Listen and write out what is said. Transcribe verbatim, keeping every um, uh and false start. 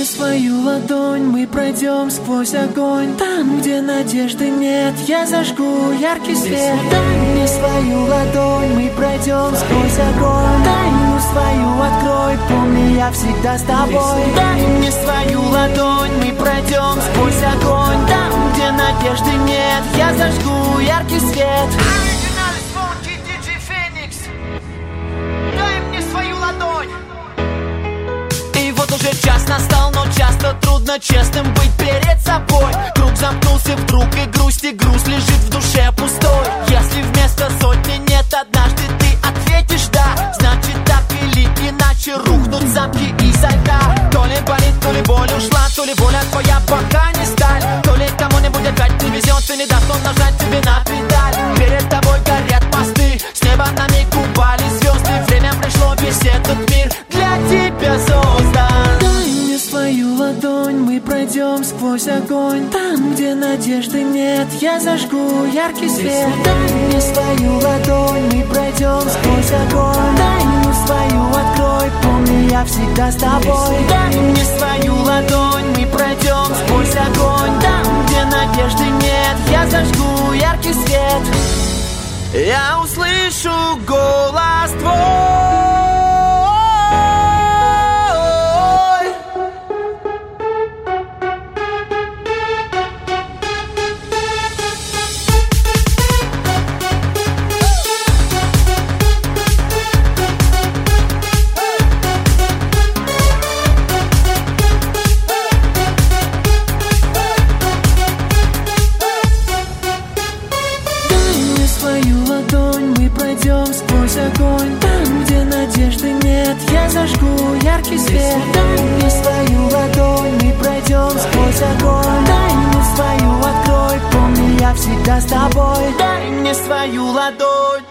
свою ладонь, мы пройдем сквозь огонь. Там, где надежды нет, я зажгу яркий свет. Дай мне свою ладонь, мы пройдем сквозь огонь. Тайну свою открой, помни, я всегда с тобой. Дай мне свою ладонь, мы пройдем сквозь огонь. Там, где надежды нет, я зажгу яркий свет. Оригинальный звонкий диджей Феникс. Дай мне свою ладонь. И вот уже час настал, но часто трудно честным быть перед собой. Круг замкнулся вдруг, и грусть, и груз лежит в душе пустой. Если вместо сотни нет, однажды ты ответишь да, значит так или иначе рухнут замки изо льда. То ли болит, то ли боль ушла, то ли воля твоя пока не сталь. То ли кому-нибудь опять не везет, и не даст он нажать тебе на педаль. Перед тобой горят мосты, с неба на миг упали звезды. Время пришло, весь этот мир для тебя создан. Дай мне свою ладонь, мы пройдем сквозь огонь. Там, где надежды нет, я зажгу яркий свет. Дай мне свою ладонь, мы пройдем сквозь огонь. Тайну свою открой, помни, я всегда с тобой. Дай мне свою ладонь, мы пройдем сквозь огонь. Там, где надежды нет, я зажгу яркий свет. Я услышу голос твой. Огонь. Там, где надежды нет, я зажгу яркий свет. Дай мне свою ладонь, мы пройдем сквозь огонь. Тайну свою открой, помни, я всегда с тобой. Дай мне свою ладонь.